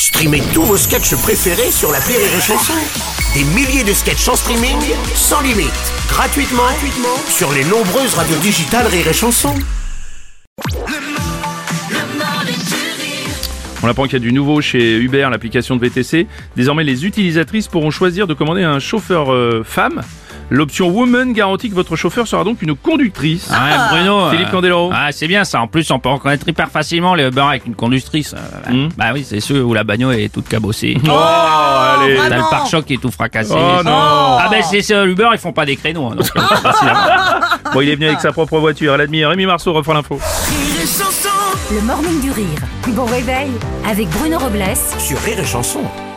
Streamez tous vos sketchs préférés sur l'appli Rire et Chanson. Des milliers de sketchs en streaming, sans limite, gratuitement sur les nombreuses radios digitales Rire et Chanson. On apprend qu'il y a du nouveau chez Uber, l'application de VTC. Désormais, les utilisatrices pourront choisir de commander un chauffeur femme. L'option Woman garantit que votre chauffeur sera donc une conductrice. Ah, Bruno. Philippe Candeloro. Ah, c'est bien ça. En plus, on peut reconnaître hyper facilement les Uber avec une conductrice. Bah oui, c'est ceux où la bagnole est toute cabossée. Oh, allez. T'as le pare-choc qui est tout fracassé. Oh non. Ah ben c'est Uber, ils font pas des créneaux. Hein, donc, c'est facile, hein. Bon, il est venu avec sa propre voiture. À la demi, Rémi Marceau refera l'info. Le morning du rire. Bon réveil avec Bruno Robles Sur Rire et Chanson.